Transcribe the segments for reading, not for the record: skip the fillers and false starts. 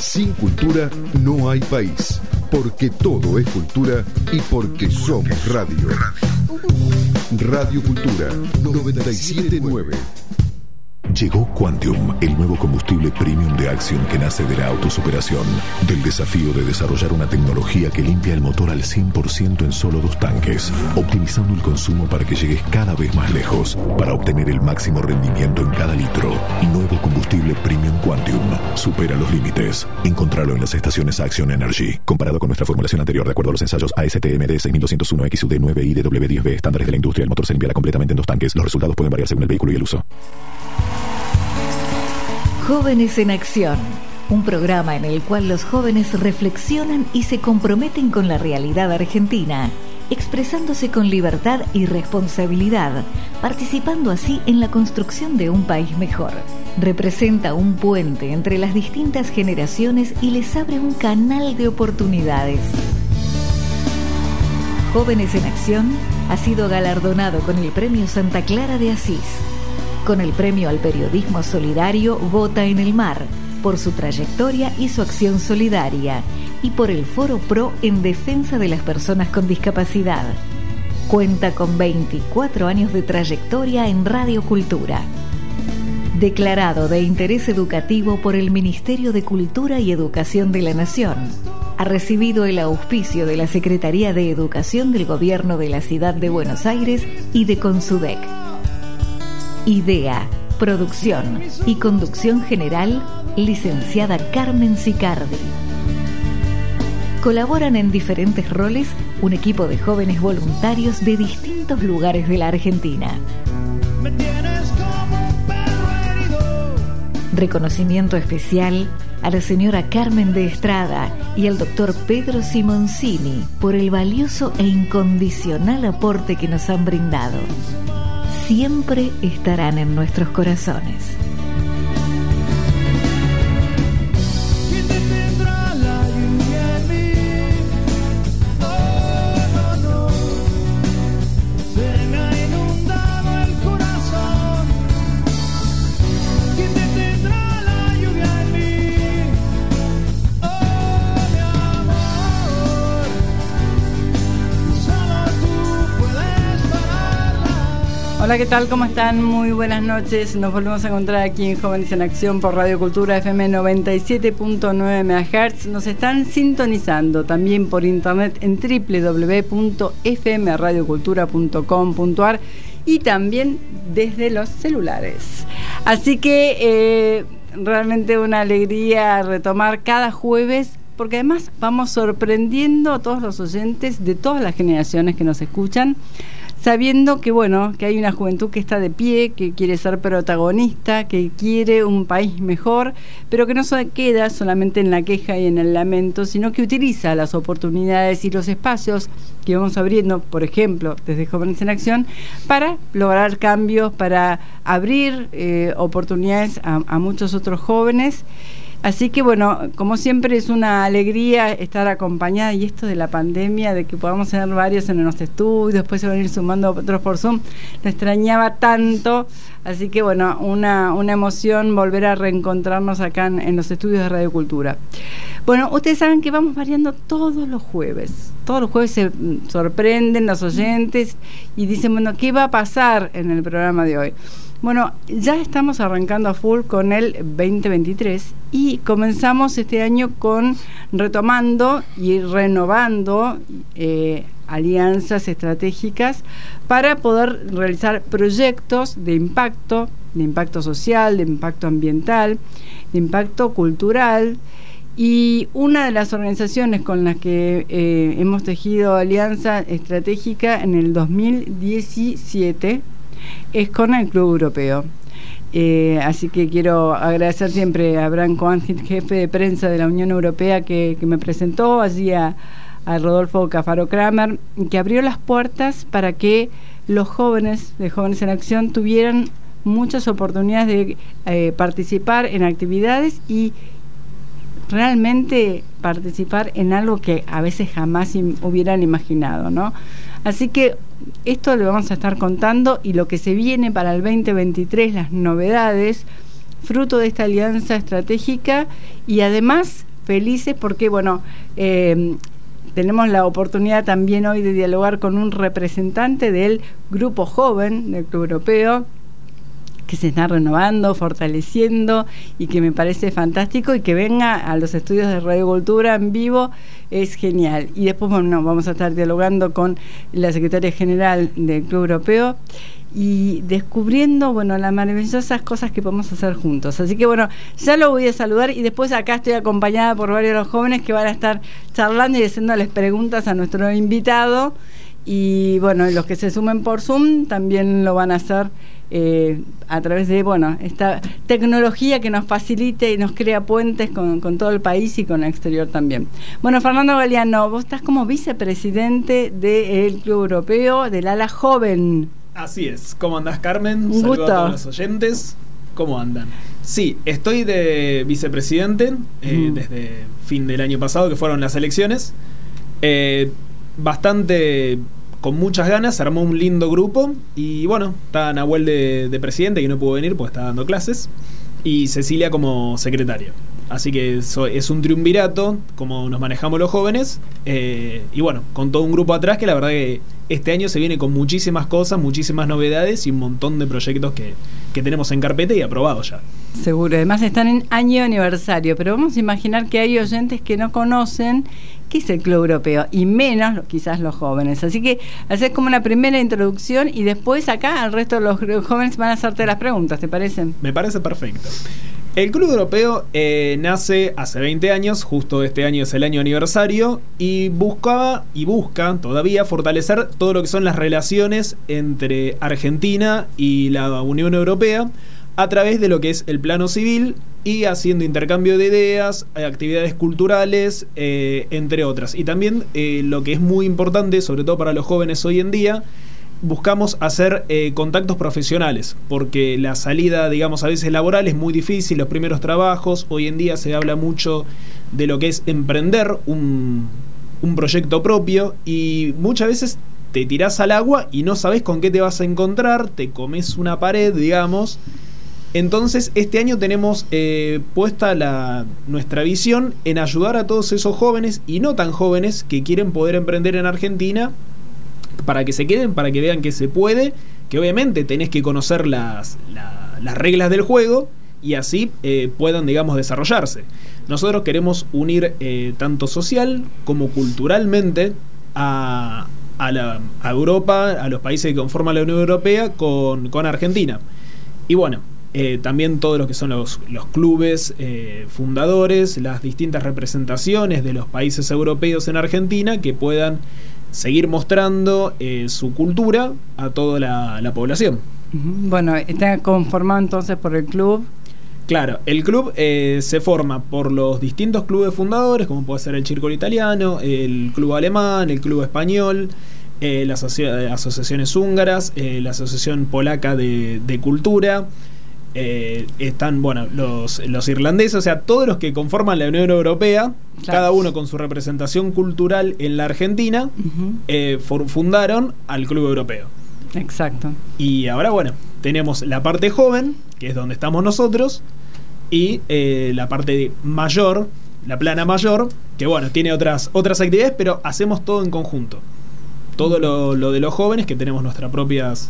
Sin cultura no hay país, porque todo es cultura y porque somos radio. Radio Cultura 97.9. Llegó Quantium, el nuevo combustible premium de Axion que nace de la autosuperación, del desafío de desarrollar una tecnología que limpia el motor al 100% en solo 2 tanques, optimizando el consumo para que llegues cada vez más lejos, para obtener el máximo rendimiento en cada litro. Nuevo combustible premium Quantium. Supera los límites. Encontralo en las estaciones Axion Energy. Comparado con nuestra formulación anterior, de acuerdo a los ensayos ASTM de 6201 XUD9 y DW10B, estándares de la industria, el motor se limpiará completamente en 2 tanques. Los resultados pueden variar según el vehículo y el uso. Jóvenes en Acción, un programa en el cual los jóvenes reflexionan y se comprometen con la realidad argentina, expresándose con libertad y responsabilidad, participando así en la construcción de un país mejor. Representa un puente entre las distintas generaciones y les abre un canal de oportunidades. Jóvenes en Acción ha sido galardonado con el Premio Santa Clara de Asís, con el Premio al Periodismo Solidario Vota en el Mar, por su trayectoria y su acción solidaria, y por el Foro Pro en defensa de las personas con discapacidad. Cuenta con 24 años de trayectoria en Radio Cultura. Declarado de interés educativo por el Ministerio de Cultura y Educación de la Nación. Ha recibido el auspicio de la Secretaría de Educación del Gobierno de la Ciudad de Buenos Aires y de Consudec. Idea, producción y conducción general, licenciada Carmen Sicardi. Colaboran en diferentes roles un equipo de jóvenes voluntarios de distintos lugares de la Argentina. Reconocimiento especial a la señora Carmen de Estrada y al doctor Pedro Simoncini por el valioso e incondicional aporte que nos han brindado. Siempre estarán en nuestros corazones. Hola, ¿qué tal? ¿Cómo están? Muy buenas noches. Nos volvemos a encontrar aquí en Jóvenes en Acción por Radio Cultura FM 97.9 MHz. Nos están sintonizando también por internet en www.fmradiocultura.com.ar y también desde los celulares. Así que realmente una alegría retomar cada jueves, porque además vamos sorprendiendo a todos los oyentes de todas las generaciones que nos escuchan, sabiendo que bueno, que hay una juventud que está de pie, que quiere ser protagonista, que quiere un país mejor, pero que no se queda solamente en la queja y en el lamento, sino que utiliza las oportunidades y los espacios que vamos abriendo, por ejemplo, desde Jóvenes en Acción, para lograr cambios, para abrir oportunidades a muchos otros jóvenes. Así que bueno, como siempre es una alegría estar acompañada, y esto de la pandemia, de que podamos tener varios en los estudios, después se van a ir sumando otros por Zoom, lo extrañaba tanto, así que bueno, una emoción volver a reencontrarnos acá en los estudios de Radio Cultura. Bueno, ustedes saben que vamos variando todos los jueves se sorprenden los oyentes y dicen, bueno, ¿qué va a pasar en el programa de hoy? Bueno, ya estamos arrancando a full con el 2023 y comenzamos este año retomando y renovando alianzas estratégicas para poder realizar proyectos de impacto social, de impacto ambiental, de impacto cultural. Y una de las organizaciones con las que hemos tejido alianza estratégica en el 2017 es con el Club Europeo. Así que quiero agradecer siempre a Branko Angic, jefe de prensa de la Unión Europea, que me presentó allí a Rodolfo Cafaro Kramer, que abrió las puertas para que los jóvenes de Jóvenes en Acción tuvieran muchas oportunidades de participar en actividades y realmente participar en algo que a veces jamás hubieran imaginado, ¿no? Así que esto lo vamos a estar contando, y lo que se viene para el 2023, las novedades, fruto de esta alianza estratégica, y además felices porque, bueno, tenemos la oportunidad también hoy de dialogar con un representante del grupo joven del Club Europeo, que se está renovando, fortaleciendo, y que me parece fantástico, y que venga a los estudios de Radio Cultura en vivo es genial. Y después, bueno, vamos a estar dialogando con la secretaria general del Club Europeo y descubriendo, bueno, las maravillosas cosas que podemos hacer juntos. Así que, bueno, ya lo voy a saludar, y después acá estoy acompañada por varios de los jóvenes que van a estar charlando y haciéndoles preguntas a nuestro invitado. Y bueno, los que se sumen por Zoom también lo van a hacer a través de, bueno, esta tecnología que nos facilite y nos crea puentes con todo el país y con el exterior también. Bueno, Fernando Galeano, vos estás como vicepresidente del Club Europeo del ala joven. Así es. ¿Cómo andás, Carmen? Un gusto. Saludos a todos los oyentes. ¿Cómo andan? Sí, estoy de vicepresidente desde fin del año pasado, que fueron las elecciones. Bastante con muchas ganas, se armó un lindo grupo. Y bueno, está Nahuel de presidente, que no pudo venir porque está dando clases, y Cecilia como secretaria. Así que es un triunvirato, como nos manejamos los jóvenes. Y bueno, con todo un grupo atrás, que la verdad que este año se viene con muchísimas cosas, muchísimas novedades y un montón de proyectos que tenemos en carpeta y aprobados ya. Seguro, además están en año aniversario, pero vamos a imaginar que hay oyentes que no conocen qué es el Club Europeo, y menos quizás los jóvenes. Así que haces como una primera introducción, y después acá el resto de los jóvenes van a hacerte las preguntas, ¿te parece? Me parece perfecto. El Club Europeo nace hace 20 años, justo este año es el año aniversario, y buscaba y busca todavía fortalecer todo lo que son las relaciones entre Argentina y la Unión Europea a través de lo que es el plano civil, y haciendo intercambio de ideas, actividades culturales, entre otras. Y también lo que es muy importante, sobre todo para los jóvenes hoy en día, buscamos hacer contactos profesionales, porque la salida, digamos, a veces laboral es muy difícil, los primeros trabajos. Hoy en día se habla mucho de lo que es emprender un proyecto propio, y muchas veces te tirás al agua y no sabes con qué te vas a encontrar, te comes una pared, digamos. Entonces este año tenemos puesta nuestra visión en ayudar a todos esos jóvenes y no tan jóvenes que quieren poder emprender en Argentina, para que se queden, para que vean que se puede, que obviamente tenés que conocer las reglas del juego, y así puedan, digamos, desarrollarse. Nosotros queremos unir tanto social como culturalmente a Europa, a los países que conforman la Unión Europea, con Argentina. Y bueno, también todo lo que son los clubes fundadores, las distintas representaciones de los países europeos en Argentina, que puedan seguir mostrando su cultura a toda la población. Bueno, está conformado entonces por el club. Claro, el club se forma por los distintos clubes fundadores, como puede ser el Círculo Italiano, el club alemán, el club español, las asociaciones húngaras, la asociación polaca de cultura. Están, bueno, los irlandeses, o sea, todos los que conforman la Unión Europea, claro, cada uno con su representación cultural en la Argentina, fundaron al Club Europeo. Exacto. Y ahora, bueno, tenemos la parte joven, que es donde estamos nosotros, y la parte mayor, la plana mayor, que bueno, tiene otras actividades, pero hacemos todo en conjunto. Todo lo de los jóvenes, que tenemos nuestras propias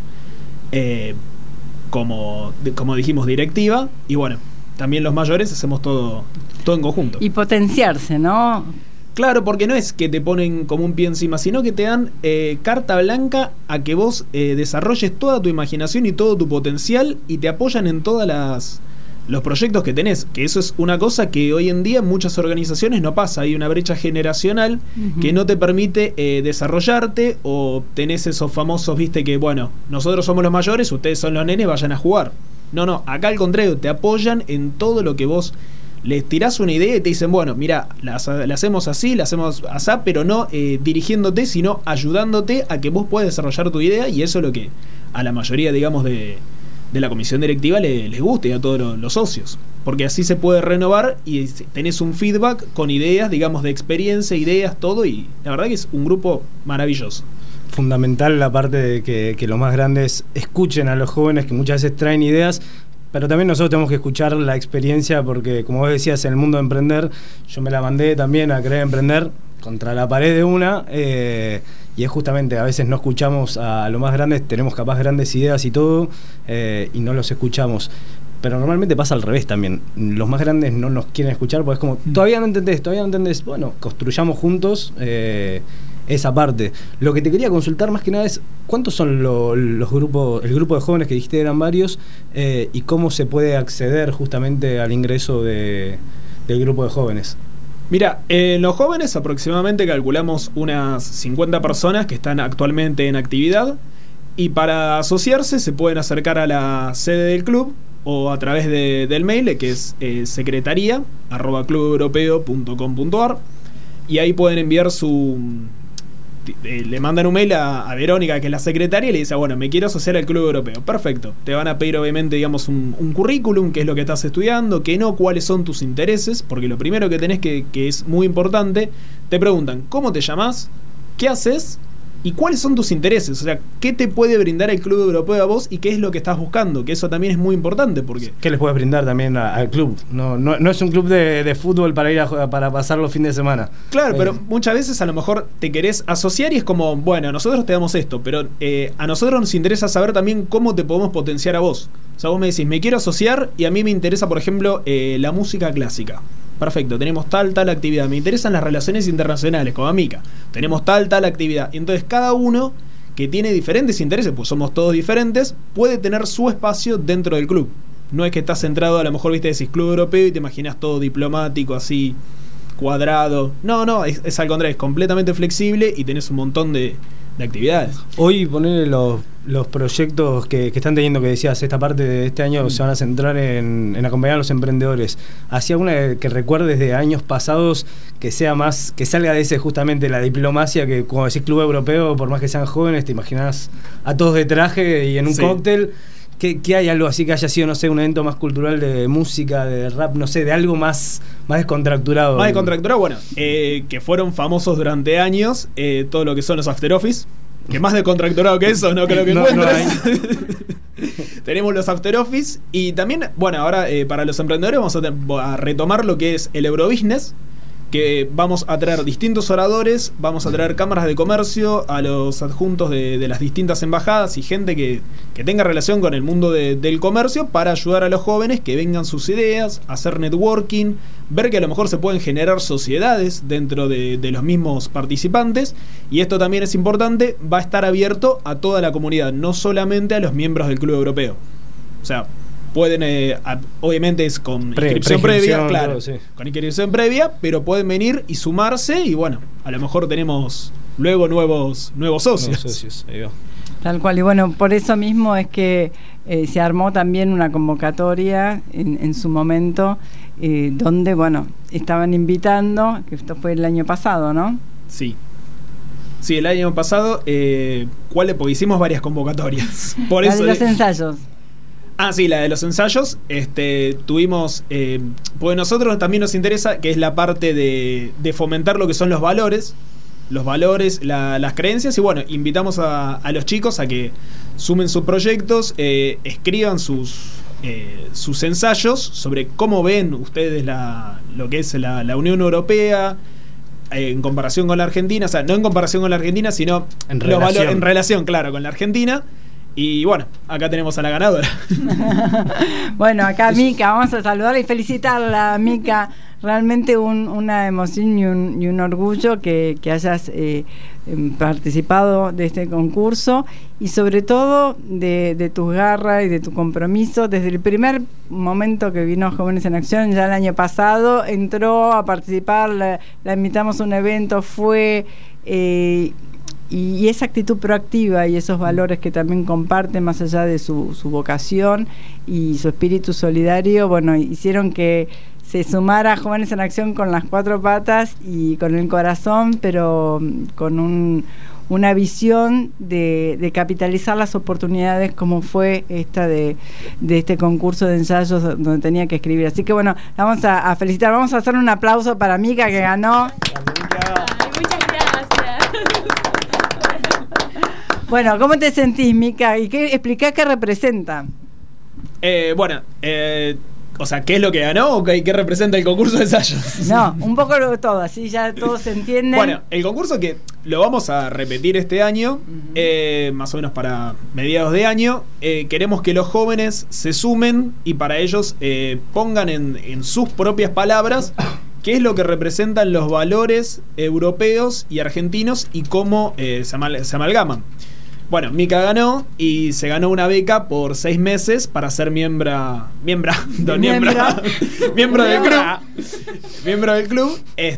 como dijimos, directiva, y bueno, también los mayores hacemos todo en conjunto. Y potenciarse, ¿no? Claro, porque no es que te ponen como un pie encima, sino que te dan carta blanca a que vos desarrolles toda tu imaginación y todo tu potencial, y te apoyan en todas los proyectos que tenés, que eso es una cosa que hoy en día en muchas organizaciones no pasa. Hay una brecha generacional que no te permite desarrollarte, o tenés esos famosos, viste, que bueno, nosotros somos los mayores, ustedes son los nenes, vayan a jugar. No, acá al contrario, te apoyan en todo lo que vos les tirás una idea y te dicen, bueno, mira, la hacemos así, la hacemos así, pero no dirigiéndote, sino ayudándote a que vos puedas desarrollar tu idea. Y eso es lo que a la mayoría, digamos, de la comisión directiva les guste, y a todos los socios, porque así se puede renovar y tenés un feedback con ideas, digamos, de experiencia, ideas, todo, y la verdad que es un grupo maravilloso. Fundamental la parte de que los más grandes escuchen a los jóvenes, que muchas veces traen ideas, Pero también nosotros tenemos que escuchar la experiencia, porque como vos decías, en el mundo de emprender, yo me la mandé también a querer emprender contra la pared de una, y es justamente, a veces no escuchamos a los más grandes, tenemos capaz grandes ideas y todo, y no los escuchamos. Pero normalmente pasa al revés también. Los más grandes no nos quieren escuchar porque es como, todavía no entendés. Bueno, construyamos juntos esa parte. Lo que te quería consultar más que nada es ¿cuántos son los grupos, el grupo de jóvenes que dijiste eran varios, y cómo se puede acceder justamente al ingreso del grupo de jóvenes? Mira, los jóvenes aproximadamente calculamos unas 50 personas que están actualmente en actividad, y para asociarse se pueden acercar a la sede del club o a través del mail, que es secretaria@clubeuropeo.com.ar, y ahí pueden enviar le mandan un mail a Verónica, que es la secretaria, y le dice, bueno, me quiero asociar al Club Europeo. Perfecto. Te van a pedir obviamente, digamos, un currículum, qué es lo que estás estudiando, qué no, cuáles son tus intereses, porque lo primero que tenés que es muy importante, te preguntan cómo te llamás, qué haces y cuáles son tus intereses. O sea, qué te puede brindar el Club Europeo a vos y qué es lo que estás buscando, que eso también es muy importante. Porque ¿qué les puedes brindar también al club? No es un club de fútbol para ir para pasar los fines de semana. Claro, pero muchas veces a lo mejor te querés asociar y es como, bueno, nosotros te damos esto, pero a nosotros nos interesa saber también cómo te podemos potenciar a vos. O sea, vos me decís, me quiero asociar y a mí me interesa, por ejemplo, la música clásica. Perfecto, tenemos tal actividad. Me interesan las relaciones internacionales, como Mica. Tenemos tal actividad. Y entonces cada uno que tiene diferentes intereses, pues somos todos diferentes, puede tener su espacio dentro del club. No es que estás centrado, a lo mejor viste, decís Club Europeo y te imaginas todo diplomático, así, cuadrado. No, es al contrario, es completamente flexible y tenés un montón de actividades. Hoy poner los proyectos que están teniendo, que decías, esta parte de este año se van a centrar en acompañar a los emprendedores. ¿Hacía una que recuerdes de años pasados que sea más, que salga de ese justamente la diplomacia, que como decís Club Europeo, por más que sean jóvenes, te imaginás a todos de traje y en un cóctel? ¿Qué hay algo así que haya sido, no sé, un evento más cultural de música, de rap, no sé, de algo más descontracturado? Más descontracturado, bueno, que fueron famosos durante años, todo lo que son los after office, que más descontracturado que eso no creo que encuentres. Tenemos los after office y también, bueno, ahora para los emprendedores vamos a retomar lo que es el Eurobusiness, que vamos a traer distintos oradores, vamos a traer cámaras de comercio, a los adjuntos de las distintas embajadas y gente que tenga relación con el mundo del comercio, para ayudar a los jóvenes que vengan sus ideas, hacer networking, ver que a lo mejor se pueden generar sociedades dentro de los mismos participantes. Y esto también es importante, va a estar abierto a toda la comunidad, no solamente a los miembros del Club Europeo. O sea, pueden, obviamente es con inscripción previa, claro, todo, sí. Con inscripción previa, pero pueden venir y sumarse y bueno, a lo mejor tenemos luego nuevos socios. Ahí va. Tal cual, y bueno, por eso mismo es que se armó también una convocatoria en su momento, donde, bueno, estaban invitando, que esto fue el año pasado, ¿no? Sí, el año pasado, porque hicimos varias convocatorias. Por eso, de los ensayos. Sí, la de los ensayos. Tuvimos, porque nosotros también nos interesa, que es la parte de fomentar lo que son los valores, las creencias, y bueno, invitamos a los chicos a que sumen sus proyectos, escriban sus ensayos sobre cómo ven ustedes lo que es la Unión Europea en comparación con la Argentina, o sea, no en comparación con la Argentina, sino en relación, claro, con la Argentina. Y bueno, acá tenemos a la ganadora. Bueno, acá Mica, vamos a saludarla y felicitarla, Mica. Realmente una emoción y un orgullo que hayas participado de este concurso, y sobre todo de tu garra y de tu compromiso. Desde el primer momento que vino Jóvenes en Acción, ya el año pasado, entró a participar, la invitamos a un evento, fue... Y esa actitud proactiva y esos valores que también comparte, más allá de su vocación y su espíritu solidario, bueno, hicieron que se sumara Jóvenes en Acción con las 4 patas y con el corazón, pero con una visión de capitalizar las oportunidades, como fue esta de este concurso de ensayos donde tenía que escribir. Así que bueno, la vamos a felicitar. Vamos a hacer un aplauso para Mica, que ganó. Bueno, ¿cómo te sentís, Mica? ¿Y explicá qué representa? O sea, ¿qué es lo que ganó o qué representa el concurso de ensayos? No, un poco de todo, así ya todos se entienden. Bueno, el concurso que lo vamos a repetir este año, más o menos para mediados de año, queremos que los jóvenes se sumen y para ellos pongan en sus propias palabras qué es lo que representan los valores europeos y argentinos y cómo se amalgaman. Bueno, Mica ganó y se ganó una beca por 6 meses para ser miembro del club.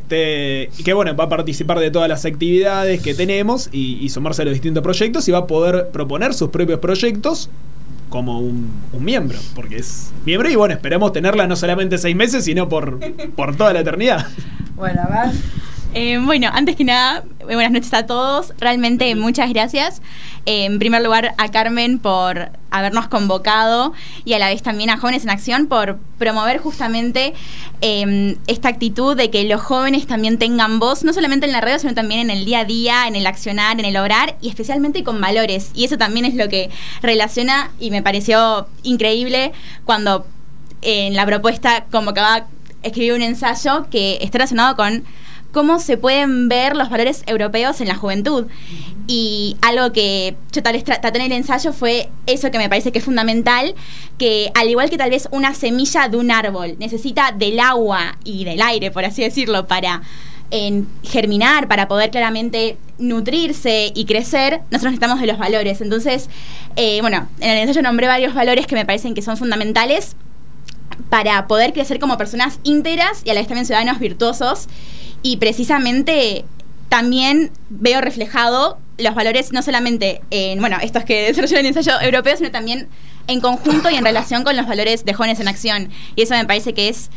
Y que bueno, va a participar de todas las actividades que tenemos y sumarse a los distintos proyectos y va a poder proponer sus propios proyectos como un miembro, porque es miembro y bueno, esperamos tenerla no solamente 6 meses, sino por toda la eternidad. Bueno, vas. Bueno, antes que nada, buenas noches a todos. Realmente muchas gracias. En primer lugar a Carmen por habernos convocado y a la vez también a Jóvenes en Acción por promover justamente esta actitud de que los jóvenes también tengan voz, no solamente en la radio, sino también en el día a día, en el accionar, en el obrar y especialmente con valores. Y eso también es lo que relaciona y me pareció increíble cuando en la propuesta convocaba escribir un ensayo que está relacionado con cómo se pueden ver los valores europeos en la juventud. Y algo que yo tal vez traté en el ensayo fue eso que me parece que es fundamental, que al igual que tal vez una semilla de un árbol necesita del agua y del aire, por así decirlo, para germinar, para poder claramente nutrirse y crecer, nosotros necesitamos de los valores. Entonces, bueno, en el ensayo nombré varios valores que me parecen que son fundamentales para poder crecer como personas íntegras y a la vez también ciudadanos virtuosos. Y precisamente también veo reflejado los valores no solamente en, bueno, estos que desarrolló el ensayo europeo, sino también en conjunto y en relación con los valores de Jóvenes en Acción. Y eso me parece que es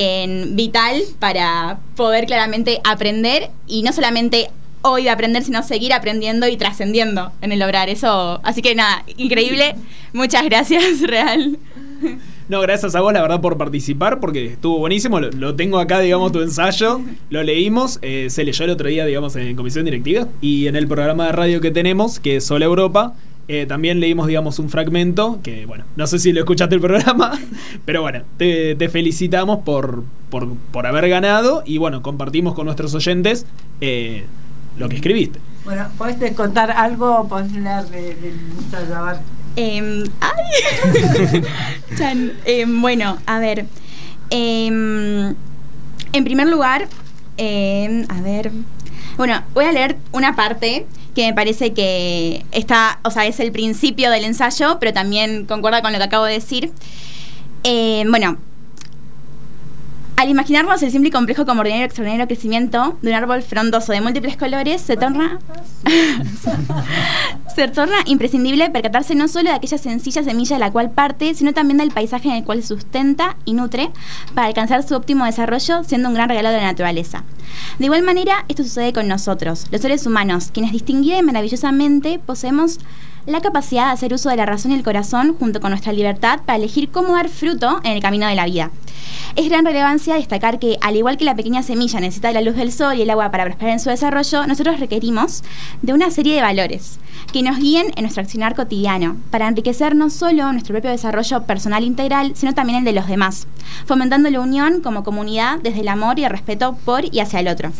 vital para poder claramente aprender y no solamente hoy aprender, sino seguir aprendiendo y trascendiendo en el obrar. Eso, así que nada, increíble. Muchas gracias, real. No, gracias a vos, la verdad, por participar, porque estuvo buenísimo. Lo tengo acá, digamos, tu ensayo. Lo leímos, se leyó el otro día, digamos, en comisión directiva. Y en el programa de radio que tenemos, que es Sol Europa, también leímos, digamos, un fragmento. Que, bueno, no sé si lo escuchaste el programa, pero bueno, te felicitamos por haber ganado. Y bueno, compartimos con nuestros oyentes lo que escribiste. Bueno, ¿podés contar algo? ¿Podés hablar del ensayo? A ver. Bueno, a ver. En primer lugar, a ver. Bueno, voy a leer una parte que me parece que está, o sea, es el principio del ensayo, pero también concuerda con lo que acabo de decir. Bueno. Al imaginarnos el simple y complejo como ordinario extraordinario crecimiento de un árbol frondoso de múltiples colores, se torna imprescindible percatarse no solo de aquella sencilla semilla de la cual parte, sino también del paisaje en el cual se sustenta y nutre para alcanzar su óptimo desarrollo, siendo un gran regalo de la naturaleza. De igual manera, esto sucede con nosotros, los seres humanos, quienes distinguida y maravillosamente poseemos la capacidad de hacer uso de la razón y el corazón junto con nuestra libertad para elegir cómo dar fruto en el camino de la vida. Es gran relevancia destacar que, al igual que la pequeña semilla necesita de la luz del sol y el agua para prosperar en su desarrollo, nosotros requerimos de una serie de valores que nos guíen en nuestro accionar cotidiano para enriquecer no solo nuestro propio desarrollo personal integral, sino también el de los demás, fomentando la unión como comunidad desde el amor y el respeto por y hacia el otro.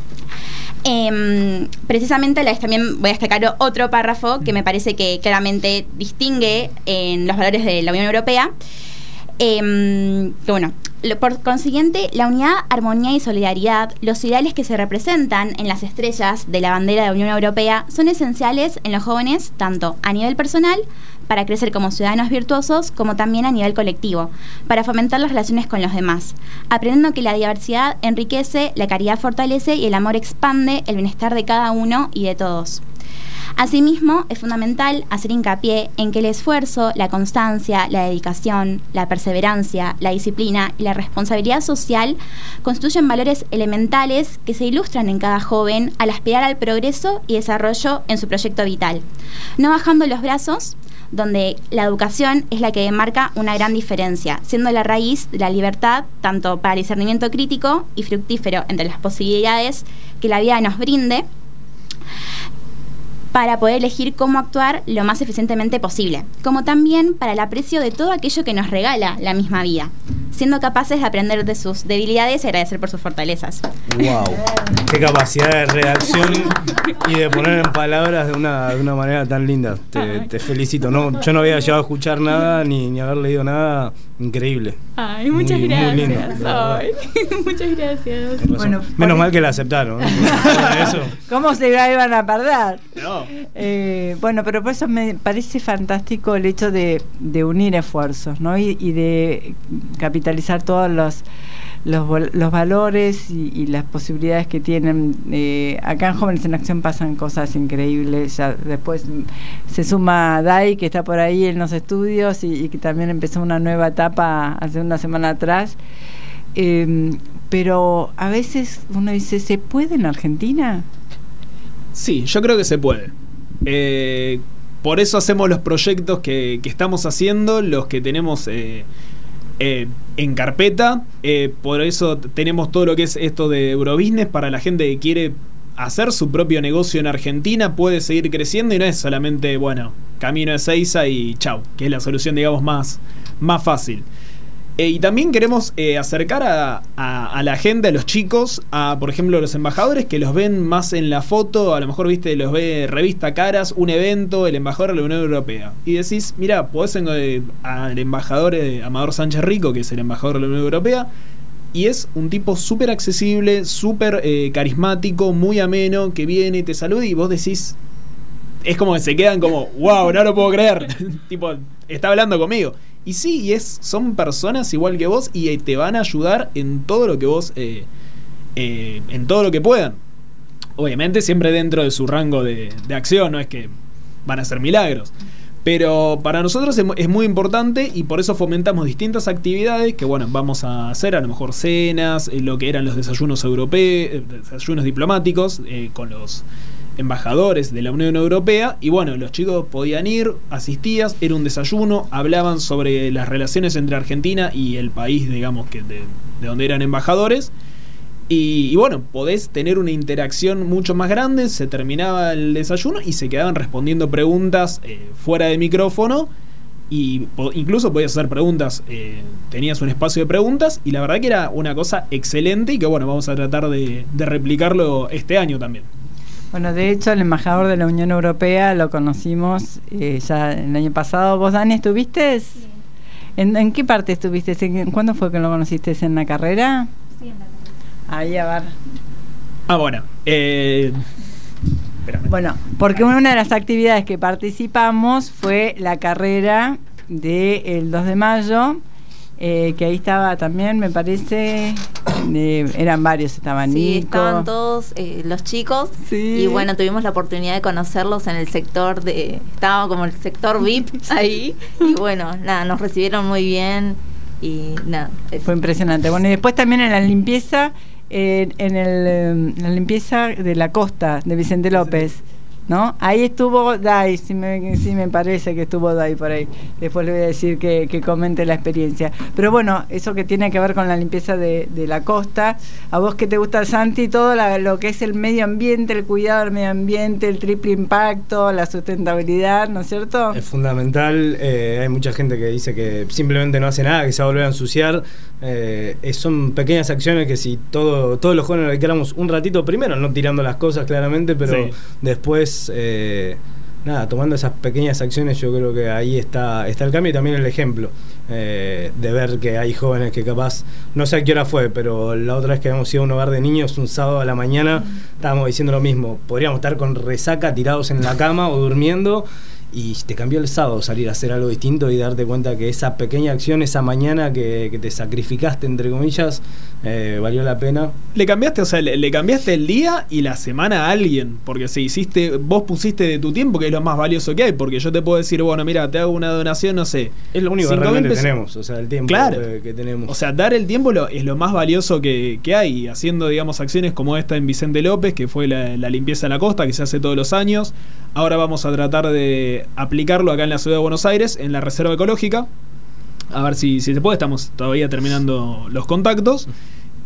Precisamente también voy a destacar otro párrafo que me parece que claramente distingue en los valores de la Unión Europea, que bueno, por consiguiente, la unidad, armonía y solidaridad, los ideales que se representan en las estrellas de la bandera de la Unión Europea, son esenciales en los jóvenes, tanto a nivel personal, para crecer como ciudadanos virtuosos, como también a nivel colectivo, para fomentar las relaciones con los demás, aprendiendo que la diversidad enriquece, la caridad fortalece y el amor expande el bienestar de cada uno y de todos. Asimismo, es fundamental hacer hincapié en que el esfuerzo, la constancia, la dedicación, la perseverancia, la disciplina y la responsabilidad social constituyen valores elementales que se ilustran en cada joven al aspirar al progreso y desarrollo en su proyecto vital, no bajando los brazos, donde la educación es la que marca una gran diferencia, siendo la raíz de la libertad tanto para el discernimiento crítico y fructífero entre las posibilidades que la vida nos brinde, para poder elegir cómo actuar lo más eficientemente posible, como también para el aprecio de todo aquello que nos regala la misma vida, siendo capaces de aprender de sus debilidades y agradecer por sus fortalezas. ¡Wow! ¡Qué capacidad de redacción y de poner en palabras de una manera tan linda! Te felicito. No, yo no había llegado a escuchar nada ni haber leído nada. Increíble. Ay, muchas gracias. Muy lindo, Ay, muchas gracias. Bueno, menos mal que la aceptaron, ¿no? Eso. ¿Cómo se la iban a perder? No. Bueno, pero por eso me parece fantástico el hecho de unir esfuerzos, ¿no? Y de capitalizar todos los valores y las posibilidades que tienen. Acá en Jóvenes en Acción pasan cosas increíbles. Ya después se suma Dai, que está por ahí en los estudios y que también empezó una nueva etapa hace una semana atrás. Pero a veces uno dice, ¿se puede en Argentina? Sí, yo creo que se puede. Por eso hacemos los proyectos que estamos haciendo, los que tenemos en carpeta. Por eso tenemos todo lo que es esto de Eurobusiness para la gente que quiere hacer su propio negocio en Argentina, puede seguir creciendo y no es solamente, bueno, camino a Ezeiza y chau, que es la solución, digamos, más fácil. Y también queremos acercar a la gente, a los chicos, a, por ejemplo, los embajadores que los ven más en la foto, a lo mejor, viste, los ve revista Caras, un evento, el embajador de la Unión Europea. Y decís, mirá, podés al embajador Amador Sánchez Rico, que es el embajador de la Unión Europea, y es un tipo súper accesible, súper carismático, muy ameno, que viene y te saluda y vos decís, es como que se quedan como, wow, no lo puedo creer, tipo, está hablando conmigo. Y sí, son personas igual que vos y te van a ayudar en todo lo que vos, en todo lo que puedan. Obviamente siempre dentro de su rango de acción, no es que van a hacer milagros. Pero para nosotros es muy importante y por eso fomentamos distintas actividades que, bueno, vamos a hacer, a lo mejor cenas, lo que eran los desayunos europeos, desayunos diplomáticos con los embajadores de la Unión Europea. Y bueno, los chicos podían ir, asistías, era un desayuno, hablaban sobre las relaciones entre Argentina y el país, digamos, que de donde eran embajadores. Y bueno, podés tener una interacción mucho más grande. Se terminaba el desayuno y se quedaban respondiendo preguntas fuera de micrófono. Y incluso podías hacer preguntas, tenías un espacio de preguntas. Y la verdad que era una cosa excelente y que bueno, vamos a tratar de replicarlo este año también. Bueno, de hecho, el embajador de la Unión Europea lo conocimos ya el año pasado. ¿Vos, Dani, estuviste? Sí. ¿En qué parte estuviste? ¿Cuándo fue que lo conociste? ¿En la carrera? Sí, en la carrera. Ahí, a ver. Bueno, bueno, porque una de las actividades que participamos fue la carrera del 2 de mayo, que ahí estaba también, me parece, eran varios, estaban sí, Nico. Estaban todos los chicos, sí. Y bueno, tuvimos la oportunidad de conocerlos en el sector estaba como el sector VIP ahí, y bueno, nada, nos recibieron muy bien y nada. Fue impresionante. Bueno, y después también en la limpieza, la limpieza de la costa de Vicente López, ¿no? Ahí estuvo Dai, sí me parece que estuvo Dai por ahí. Después le voy a decir que comente la experiencia. Pero bueno, eso que tiene que ver con la limpieza de la costa. A vos que te gusta, Santi, todo lo que es el medio ambiente, el cuidado del medio ambiente, el triple impacto, la sustentabilidad, ¿no es cierto? Es fundamental. Hay mucha gente que dice que simplemente no hace nada, que se va a volver a ensuciar. Son pequeñas acciones que si todos los jóvenes le quedamos un ratito, primero no tirando las cosas claramente, pero sí. Después nada, tomando esas pequeñas acciones, yo creo que ahí está el cambio y también el ejemplo de ver que hay jóvenes que capaz, no sé a qué hora fue, pero la otra vez que habíamos ido a un hogar de niños un sábado a la mañana, estábamos diciendo lo mismo, podríamos estar con resaca tirados en la cama o durmiendo. Y te cambió el sábado salir a hacer algo distinto y darte cuenta que esa pequeña acción, esa mañana que te sacrificaste, entre comillas, valió la pena. Le cambiaste el día y la semana a alguien, porque vos pusiste de tu tiempo, que es lo más valioso que hay, porque yo te puedo decir, bueno, mira, te hago una donación, no sé. Es lo único que realmente tenemos, o sea, el tiempo, claro, que tenemos. O sea, dar el tiempo es lo más valioso que hay, haciendo, digamos, acciones como esta en Vicente López, que fue la limpieza de la costa, que se hace todos los años. Ahora vamos a tratar de aplicarlo acá en la ciudad de Buenos Aires, en la reserva ecológica. A ver si se puede, estamos todavía terminando los contactos.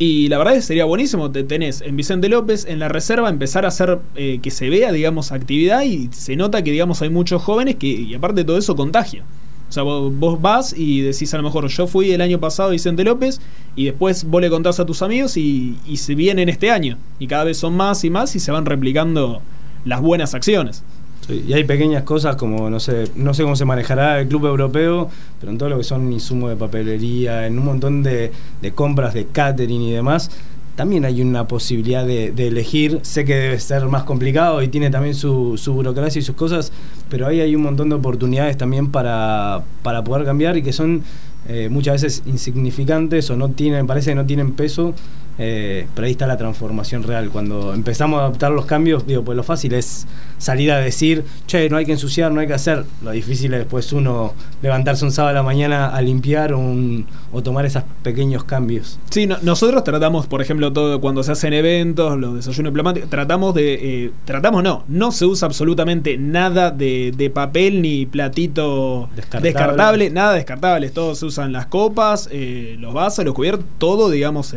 Y la verdad es que sería buenísimo. Te tenés en Vicente López, en la reserva, empezar a hacer que se vea, digamos, actividad, y se nota que, digamos, hay muchos jóvenes que, y aparte de todo eso, contagia. O sea, vos vas y decís, a lo mejor, yo fui el año pasado a Vicente López, y después vos le contás a tus amigos y se vienen este año. Y cada vez son más y más y se van replicando las buenas acciones. Sí, y hay pequeñas cosas como, no sé cómo se manejará el club europeo, pero en todo lo que son insumos de papelería, en un montón de compras de catering y demás, también hay una posibilidad de elegir. Sé que debe ser más complicado y tiene también su burocracia y sus cosas, pero ahí hay un montón de oportunidades también para poder cambiar, y que son muchas veces insignificantes o parece que no tienen peso, pero ahí está la transformación real. Cuando empezamos a adaptar los cambios, pues lo fácil es salir a decir, che, no hay que ensuciar, no hay que hacer. Lo difícil es después uno levantarse un sábado a la mañana a limpiar o tomar esos pequeños cambios. Sí, nosotros tratamos, por ejemplo, todo cuando se hacen eventos, los desayunos diplomáticos, no se usa absolutamente nada de papel ni platito descartable, nada descartable. Todo se usan las copas, los vasos, los cubiertos, todo, digamos,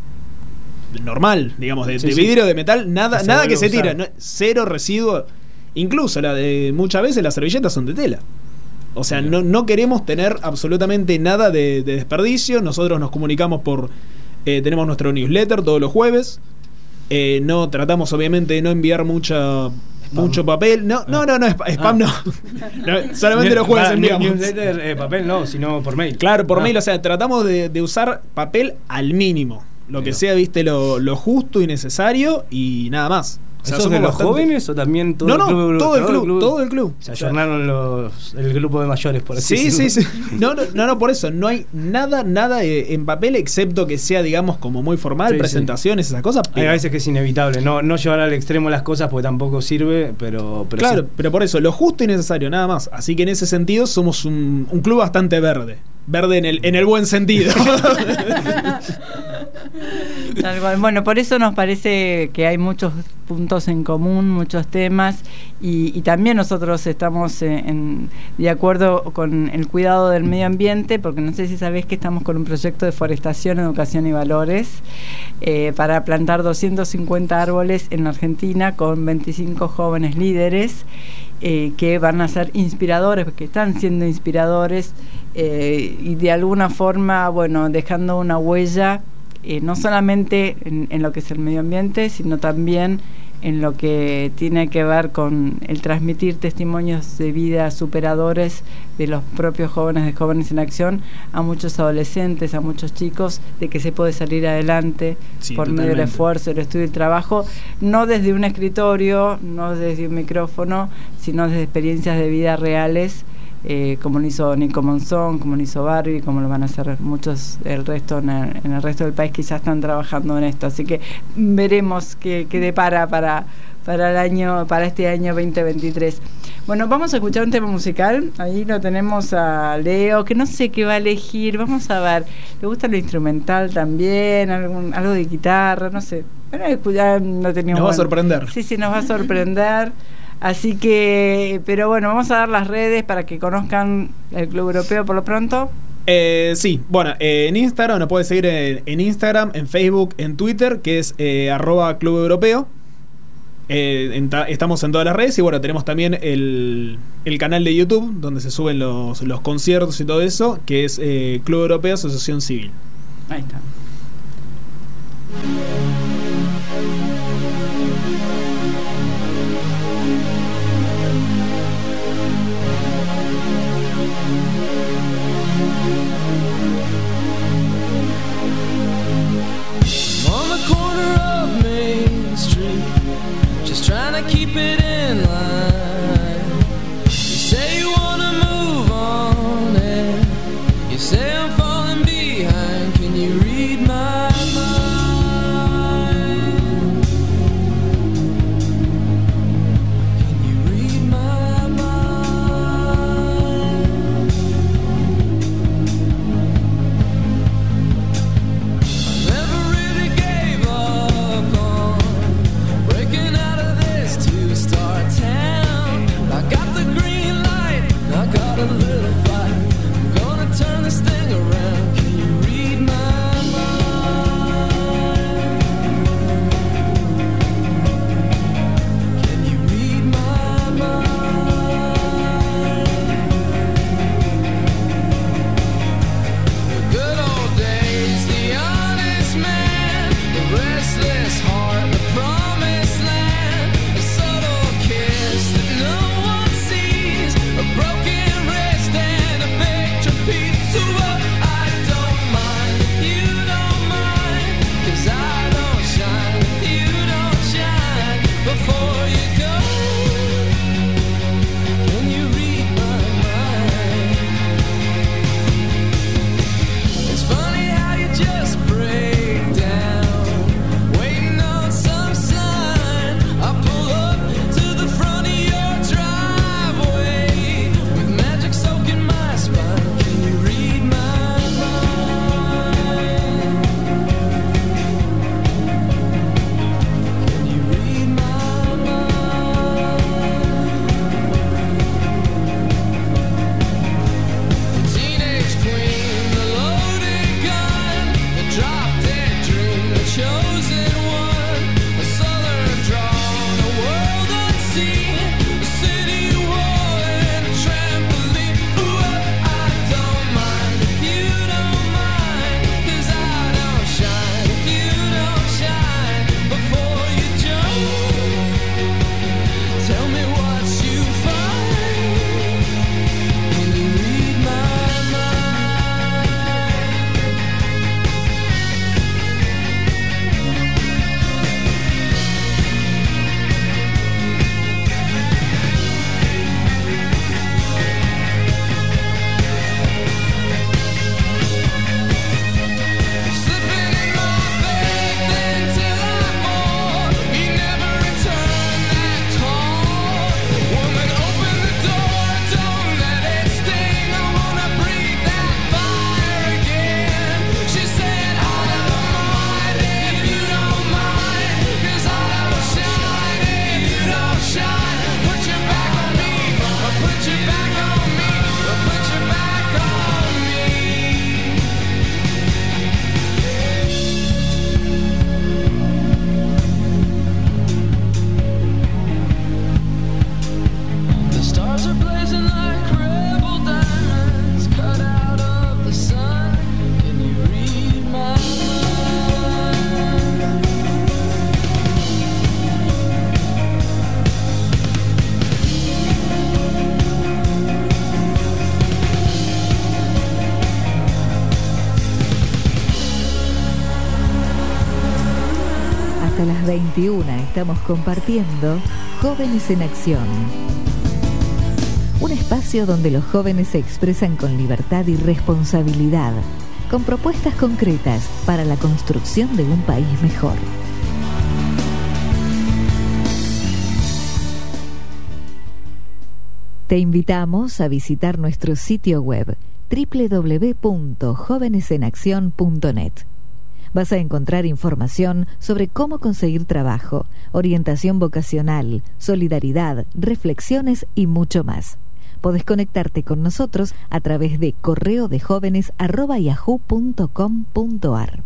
normal, digamos, de vidrio, de metal, nada que se tira, cero residuo. Incluso muchas veces las servilletas son de tela. O sea, no queremos tener absolutamente nada de desperdicio. Nosotros nos comunicamos tenemos nuestro newsletter todos los jueves. No tratamos, obviamente, de no enviar mucho papel. Spam no. Solamente los jueves enviamos. Newsletter, papel no, sino por mail. Claro, por mail. O sea, tratamos de usar papel al mínimo. Lo que sea, viste, lo justo y necesario, y nada más. O sea, ¿Eso de los jóvenes o también todo el club? Todo el club. Se ayornaron el grupo de mayores, por así decirlo. Sí. No, por eso. No hay nada en papel, excepto que sea, digamos, como muy formal, presentaciones, esas cosas. Hay a veces que es inevitable. No llevar al extremo las cosas porque tampoco sirve, pero claro, sí. Pero por eso, lo justo y necesario, nada más. Así que en ese sentido somos un club bastante verde. Verde en el buen sentido. Tal cual. Bueno, por eso nos parece que hay muchos puntos en común, muchos temas, y también nosotros estamos de acuerdo con el cuidado del medio ambiente, porque no sé si sabés que estamos con un proyecto de forestación, educación y valores para plantar 250 árboles en la Argentina con 25 jóvenes líderes que van a ser inspiradores, que están siendo inspiradores, y de alguna forma, bueno, dejando una huella, no solamente en lo que es el medio ambiente, sino también en lo que tiene que ver con el transmitir testimonios de vida superadores de los propios jóvenes, de Jóvenes en Acción, a muchos adolescentes, a muchos chicos, de que se puede salir adelante por medio del esfuerzo, el estudio y el trabajo, no desde un escritorio, no desde un micrófono, sino desde experiencias de vida reales, como lo hizo Nico Monzón, como lo hizo Barbie, como lo van a hacer muchos en el resto del país que ya están trabajando en esto. Así que veremos qué depara para este año 2023. Bueno, vamos a escuchar un tema musical. Ahí lo tenemos a Leo, que no sé qué va a elegir. Vamos a ver. ¿Le gusta lo instrumental también? Algo de guitarra, no sé. Bueno, escuchar, no tenía. Nos va a sorprender. Sí, nos va a sorprender. Así que, pero bueno, vamos a dar las redes para que conozcan el Club Europeo por lo pronto. Sí, bueno, en Instagram, nos puedes seguir en Instagram, en Facebook, en Twitter, que es @Club Europeo. Estamos en todas las redes, y bueno, tenemos también el canal de YouTube donde se suben los conciertos y todo eso, que es Club Europeo Asociación Civil. Ahí está. Trying to keep it in line. You say you wanna move on, and you say I'm falling behind. Can you read my mind? hasta las 21 estamos compartiendo Jóvenes en Acción. Un espacio donde los jóvenes se expresan con libertad y responsabilidad, con propuestas concretas para la construcción de un país mejor. Te invitamos a visitar nuestro sitio web www.jovenesenaccion.net. Vas a encontrar información sobre cómo conseguir trabajo, orientación vocacional, solidaridad, reflexiones y mucho más. Podés conectarte con nosotros a través de correodejovenes@yahoo.com.ar.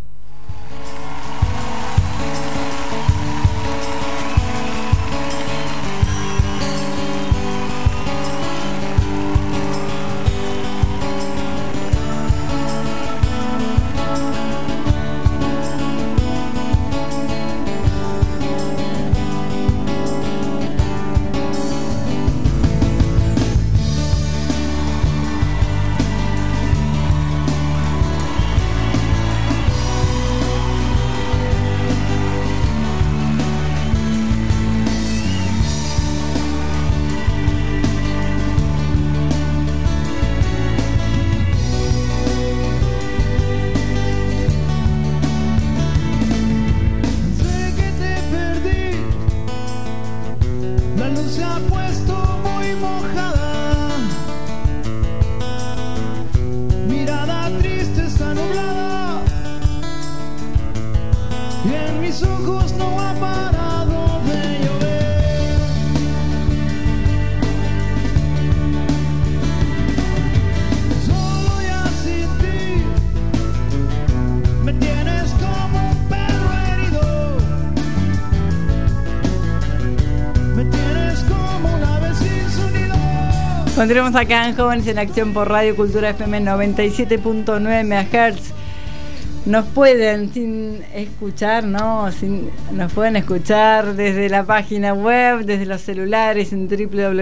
Continuamos acá en Jóvenes en Acción por Radio Cultura FM 97.9 MHz. Nos pueden escuchar, ¿no? Nos pueden escuchar desde la página web, desde los celulares en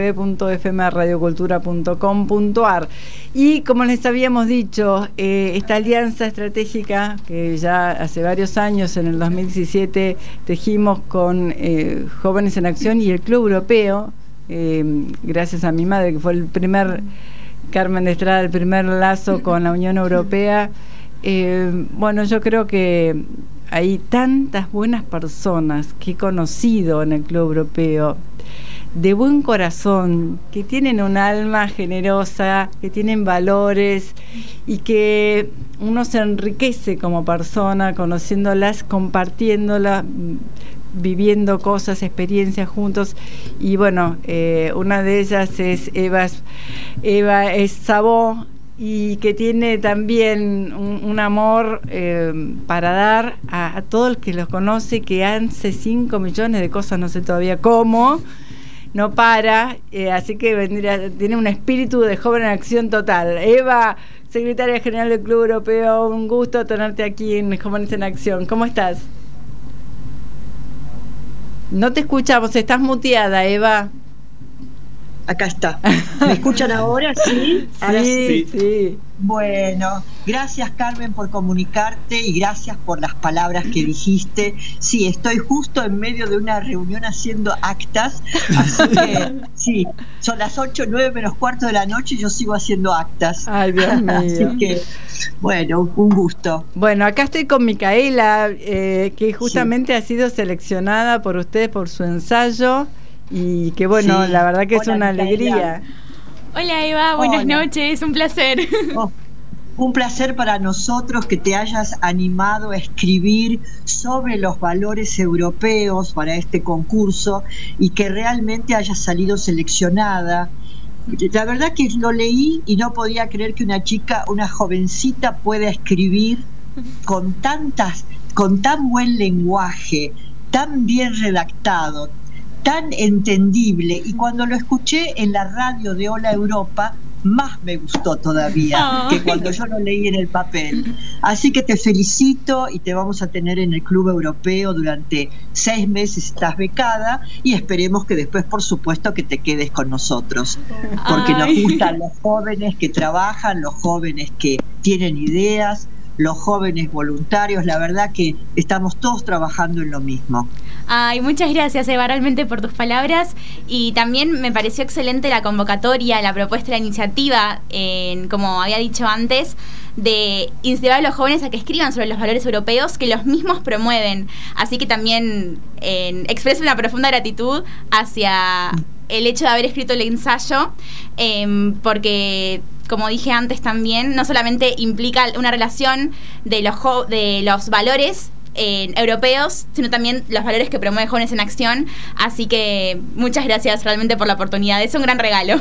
www.fmradiocultura.com.ar. Y como les habíamos dicho, esta alianza estratégica que ya hace varios años, en el 2017, tejimos con Jóvenes en Acción y el Club Europeo, gracias a mi madre, que fue el primer, Carmen de Estrada, el primer lazo con la Unión Europea. Bueno, yo creo que hay tantas buenas personas que he conocido en el Club Europeo, de buen corazón, que tienen un alma generosa, que tienen valores y que uno se enriquece como persona conociéndolas, compartiéndolas, viviendo cosas, experiencias juntos. Y bueno, una de ellas es Eva Szabó, y que tiene también un amor para dar a todo el que los conoce, que hace 5 millones de cosas, no sé todavía cómo, no para, así que tiene un espíritu de joven en acción total. Eva, secretaria general del Club Europeo, un gusto tenerte aquí en Jóvenes en Acción. ¿Cómo estás? No te escuchamos, estás muteada, Eva. Acá está. ¿Me escuchan ahora? ¿Sí? Ahora sí, sí. Bueno, gracias Carmen por comunicarte y gracias por las palabras que dijiste. Sí, estoy justo en medio de una reunión haciendo actas, así que sí, son las 8, 9 menos cuarto de la noche y yo sigo haciendo actas. Ay, Dios mío. Así que, bueno, un gusto. Bueno, acá estoy con Micaela, que justamente ha sido seleccionada por ustedes por su ensayo. Y que bueno, sí. La verdad que hola, es una alegría. Hola Eva, buenas noches, un placer. Un placer para nosotros que te hayas animado a escribir sobre los valores europeos para este concurso y que realmente hayas salido seleccionada. La verdad que lo leí y no podía creer que una chica, una jovencita pueda escribir con tan buen lenguaje, tan bien redactado, tan entendible, y cuando lo escuché en la radio de Hola Europa más me gustó todavía que cuando yo lo leí en el papel. Así que te felicito y te vamos a tener en el Club Europeo durante 6 meses, estás becada, y esperemos que después, por supuesto, que te quedes con nosotros, porque nos gustan los jóvenes que trabajan, los jóvenes que tienen ideas, los jóvenes voluntarios. La verdad que estamos todos trabajando en lo mismo. Ay, muchas gracias, Eva, realmente por tus palabras. Y también me pareció excelente la convocatoria, la propuesta, la iniciativa, como había dicho antes, de incentivar a los jóvenes a que escriban sobre los valores europeos que los mismos promueven. Así que también expreso una profunda gratitud hacia el hecho de haber escrito el ensayo, porque, como dije antes también, no solamente implica una relación de los valores europeos, sino también los valores que promueve Jóvenes en Acción. Así que muchas gracias realmente por la oportunidad, es un gran regalo.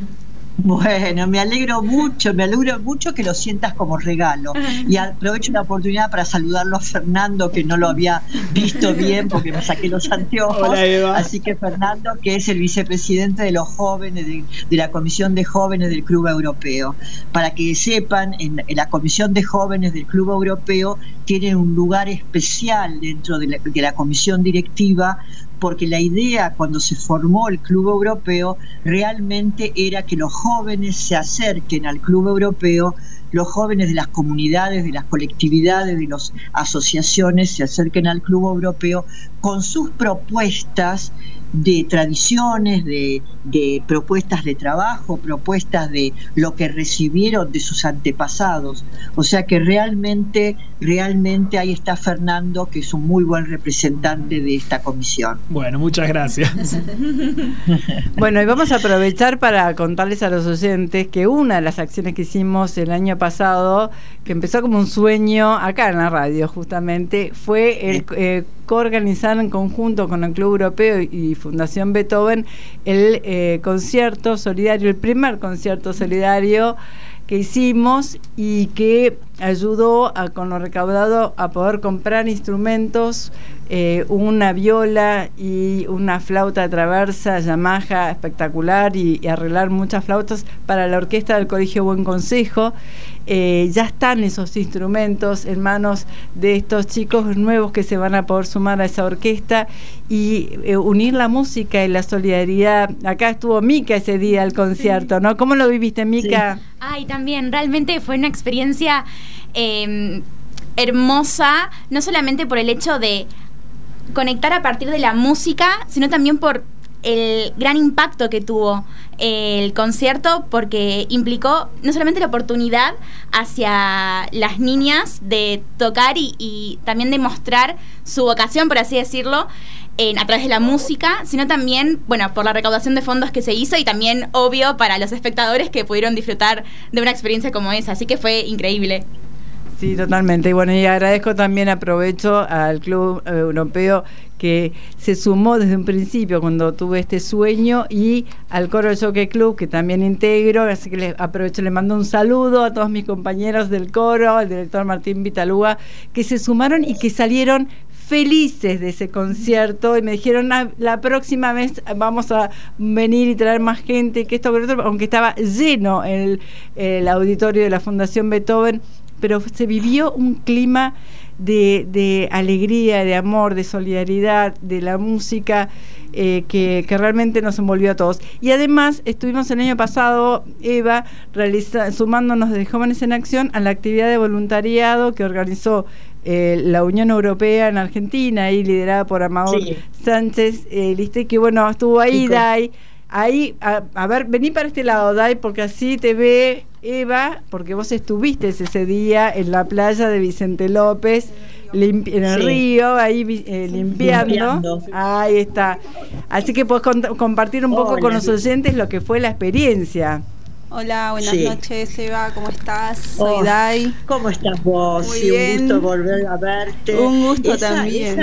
Bueno, me alegro mucho que lo sientas como regalo. Y aprovecho la oportunidad para saludarlo a Fernando, que no lo había visto bien porque me saqué los anteojos. Hola, Eva. Así que Fernando, que es el vicepresidente de los jóvenes, de la Comisión de Jóvenes del Club Europeo. Para que sepan, en la Comisión de Jóvenes del Club Europeo tienen un lugar especial dentro de la comisión directiva, porque la idea cuando se formó el Club Europeo realmente era que los jóvenes se acerquen al Club Europeo, los jóvenes de las comunidades, de las colectividades, de las asociaciones se acerquen al Club Europeo con sus propuestas de tradiciones, de propuestas de trabajo, propuestas de lo que recibieron de sus antepasados. O sea que realmente ahí está Fernando, que es un muy buen representante de esta comisión. Bueno, muchas gracias. Bueno, y vamos a aprovechar para contarles a los oyentes que una de las acciones que hicimos el año pasado, que empezó como un sueño acá en la radio justamente, fue el coorganizar en conjunto con el Club Europeo y Fundación Beethoven el concierto solidario, el primer concierto solidario que hicimos, y que ayudó con lo recaudado a poder comprar instrumentos, una viola y una flauta traversa Yamaha espectacular, y arreglar muchas flautas para la orquesta del Colegio Buen Consejo. Ya están esos instrumentos en manos de estos chicos nuevos que se van a poder sumar a esa orquesta y unir la música y la solidaridad. Acá estuvo Mica ese día al concierto, ¿no? ¿Cómo lo viviste, Mica? Sí. Ay, también, realmente fue una experiencia hermosa, no solamente por el hecho de conectar a partir de la música, sino también por el gran impacto que tuvo el concierto, porque implicó no solamente la oportunidad hacia las niñas de tocar y también de mostrar su vocación, por así decirlo, a través de la música, sino también, bueno, por la recaudación de fondos que se hizo, y también, obvio, para los espectadores que pudieron disfrutar de una experiencia como esa. Así que fue increíble. Sí, totalmente. Y bueno, y agradezco también, aprovecho al Club Europeo que se sumó desde un principio cuando tuve este sueño, y al Coro del Jockey Club, que también integro, así que aprovecho, le mando un saludo a todos mis compañeros del coro, al director Martín Vitalúa, que se sumaron y que salieron felices de ese concierto, y me dijeron, la próxima vez vamos a venir y traer más gente, que esto, que otro, aunque estaba lleno el auditorio de la Fundación Beethoven, pero se vivió un clima de alegría, de amor, de solidaridad, de la música, que realmente nos envolvió a todos. Y además estuvimos el año pasado, Eva, sumándonos de Jóvenes en Acción a la actividad de voluntariado que organizó la Unión Europea en Argentina, ahí liderada por Amador Sánchez, que bueno, estuvo ahí, sí, Dai. Ahí, a ver, vení para este lado, Dai, porque así te ve Eva, porque vos estuviste ese día en la playa de Vicente López, en el río, ahí limpiando. Ahí está. Así que podés compartir un poco con los oyentes lo que fue la experiencia. Hola, buenas noches, Eva, ¿cómo estás? Soy Dai. ¿Cómo estás vos? Muy bien. Un gusto volver a verte. Un gusto también.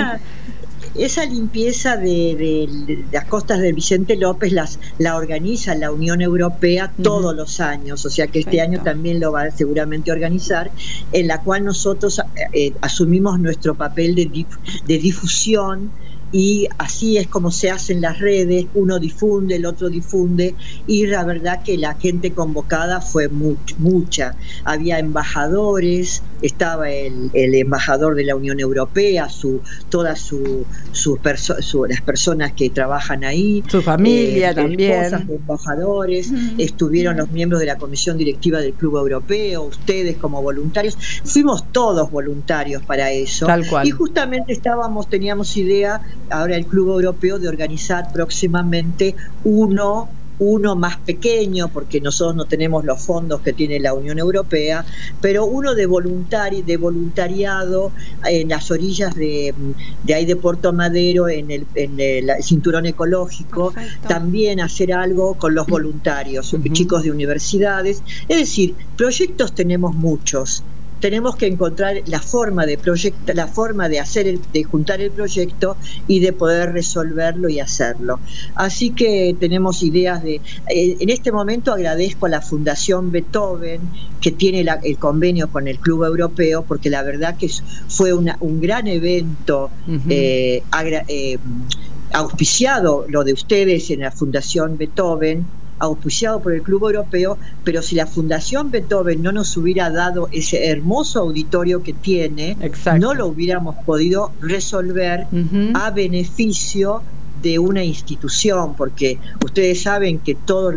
Esa limpieza de las costas de Vicente López la organiza la Unión Europea todos los años, o sea que este año también lo va seguramente a organizar, en la cual nosotros asumimos nuestro papel de difusión y así es como se hacen las redes, uno difunde, el otro difunde, y la verdad que la gente convocada fue mucha. Había embajadores, estaba el embajador de la Unión Europea, las personas que trabajan ahí, su familia también, esposas de embajadores, estuvieron los miembros de la comisión directiva del Club Europeo, ustedes como voluntarios, fuimos todos voluntarios para eso. Tal cual. Y justamente teníamos idea, ahora el Club Europeo, de organizar próximamente uno más pequeño, porque nosotros no tenemos los fondos que tiene la Unión Europea, pero uno de voluntariado en las orillas de ahí de Puerto Madero, en el cinturón ecológico. Perfecto. También hacer algo con los voluntarios, chicos de universidades. Es decir, proyectos tenemos muchos. Tenemos que encontrar la forma de juntar el proyecto y de poder resolverlo y hacerlo. Así que tenemos ideas en este momento agradezco a la Fundación Beethoven, que tiene el convenio con el Club Europeo, porque la verdad que fue un gran evento, auspiciado lo de ustedes en la Fundación Beethoven, auspiciado por el Club Europeo, pero si la Fundación Beethoven no nos hubiera dado ese hermoso auditorio que tiene, no lo hubiéramos podido resolver a beneficio de una institución, porque ustedes saben que todo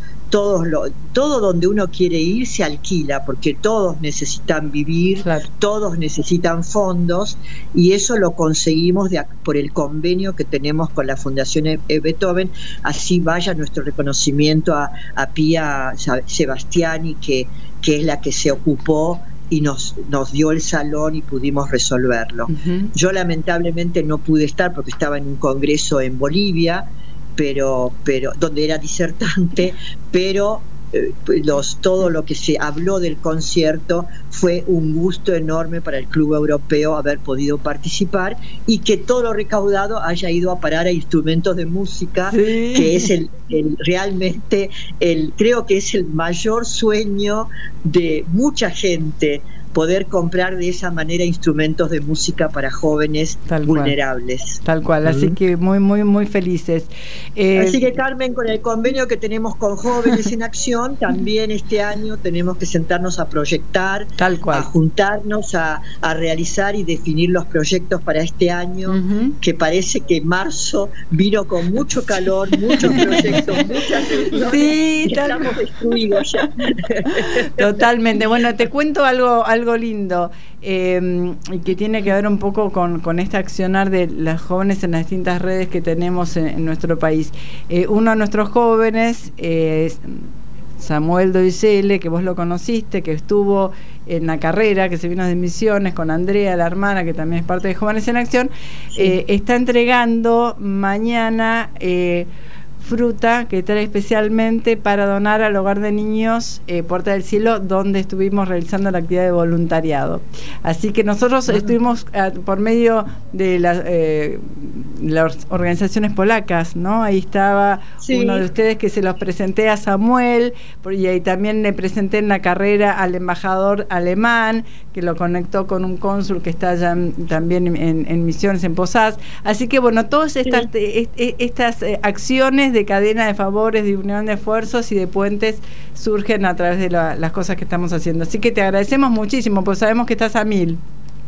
donde uno quiere ir se alquila, porque todos necesitan vivir, todos necesitan fondos, y eso lo conseguimos por el convenio que tenemos con la Fundación Beethoven. Así vaya nuestro reconocimiento a Pía Sebastiani, que es la que se ocupó y nos dio el salón y pudimos resolverlo. Yo lamentablemente no pude estar porque estaba en un congreso en Bolivia, pero donde era disertante, pero todo lo que se habló del concierto fue un gusto enorme para el Club Europeo haber podido participar, y que todo lo recaudado haya ido a parar a instrumentos de música, que es realmente creo que es el mayor sueño de mucha gente, poder comprar de esa manera instrumentos de música para jóvenes vulnerables. Tal cual, así que muy, muy, muy felices. Así que, Carmen, con el convenio que tenemos con Jóvenes en Acción, también este año tenemos que sentarnos a proyectar, a juntarnos, a realizar y definir los proyectos para este año, que parece que marzo vino con mucho calor, muchos proyectos, muchas reuniones, y estamos destruidos ya. Totalmente. Bueno, te cuento algo lindo, que tiene que ver un poco con este accionar de las jóvenes en las distintas redes que tenemos en nuestro país. Uno de nuestros jóvenes es Samuel Doisele, que vos lo conociste, que estuvo en la carrera, que se vino de Misiones con Andrea, la hermana, que también es parte de Jóvenes en Acción. Está entregando mañana fruta que trae especialmente para donar al hogar de niños Puerta del Cielo, donde estuvimos realizando la actividad de voluntariado. Así que nosotros estuvimos por medio de las organizaciones polacas, ¿no? Ahí estaba uno de ustedes, que se los presenté a Samuel, y ahí también le presenté en la carrera al embajador alemán, que lo conectó con un cónsul que está allá también en Misiones, en Posadas. Así que bueno, todas estas acciones de cadena de favores, de unión de esfuerzos y de puentes surgen a través de las cosas que estamos haciendo. Así que te agradecemos muchísimo, pues sabemos que estás a 1000.